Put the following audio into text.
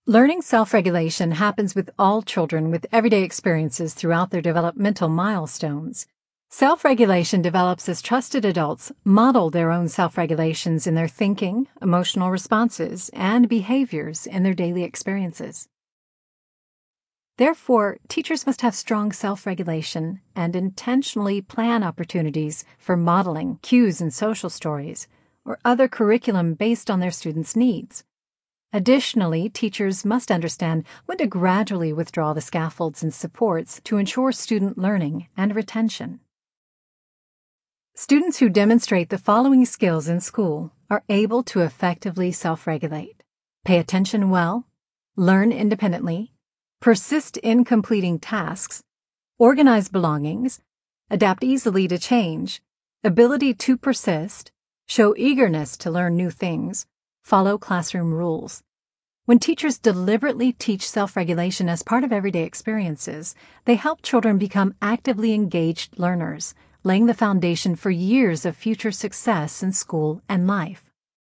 Learning self-regulation happens with all children with everyday experiences throughout their developmental milestones. Self-regulation develops as trusted adults model their own self-regulations in their thinking, emotional responses, and behaviors in their daily experiences. Therefore, teachers must have strong self-regulation and intentionally plan opportunities for modeling cues and social stories, or other curriculum based on their students' needs. Additionally, teachers must understand when to gradually withdraw the scaffolds and supports to ensure student learning and retention. Students who demonstrate the following skills in school are able to effectively self-regulate: pay attention well, learn independently, persist in completing tasks, organize belongings, adapt easily to change, ability to persist, show eagerness to learn new things, follow classroom rules. When teachers deliberately teach self-regulation as part of everyday experiences, they help children become actively engaged learners, laying the foundation for years of future success in school and life.